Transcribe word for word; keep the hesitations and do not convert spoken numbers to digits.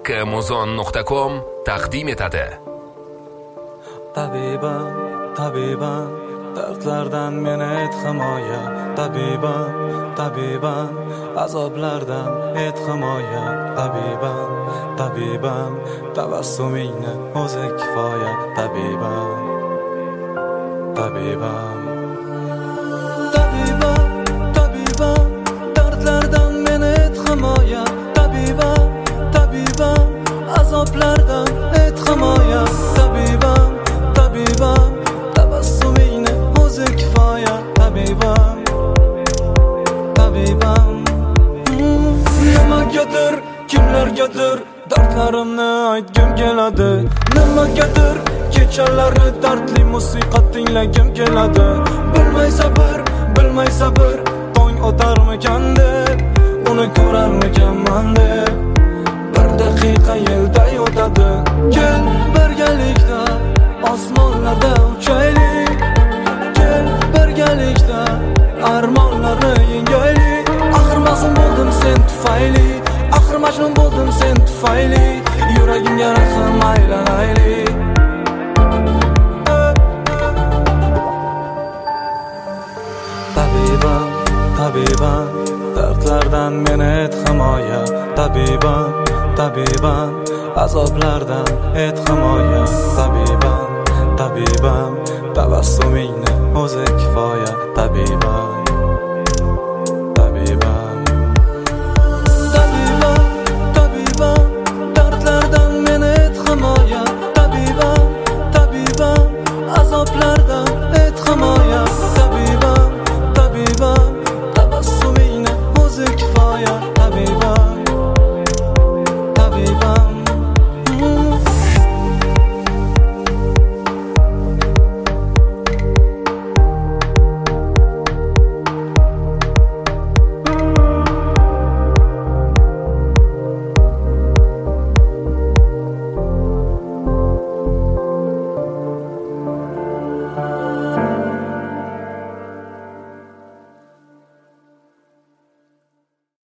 Kamuzon nuqta com taqdim etadi. Tabibam, tabibam, dardlardan meni et himoya. Tabibam, tabibam, azoblardan et himoya. Tabibam, tabibam, tabassumingni o'zi kifoya. Tabibam, tabibam, tabibam, tabibam, dardlardan meni et himoya. Tabibam, tabibam, azoblardan et himoya. Tabibam, tabibam, tabassumingni o'zi kifoya. Tabibam, tabibam, nimagadir, kimlargadir dardlarimni aytgim keladi. Nimagadir kechalarni dardli musiqa tinglagim keladi. Bilmay sabr, bilmay sabr, tong o'tarmikan deb, uni ko'rarmikanman deb. Bir daqiqa yilday o'tadi. Kel birgalikda osmonlarda uchaylik. Kel birgalikda armonlarni yengaylik. Axir mazlum bo'ldim sen tufayli, axir majnun bo'ldim sen tufayli. Yuragimga rahm aylanaylik. Tabibam, tabibam, dardlardan meni et himoya. Tabibam, tabibam, azoblardan et himoya. Tabibam, tabibam, tabassumingni o'zi kifoya. Tabibam.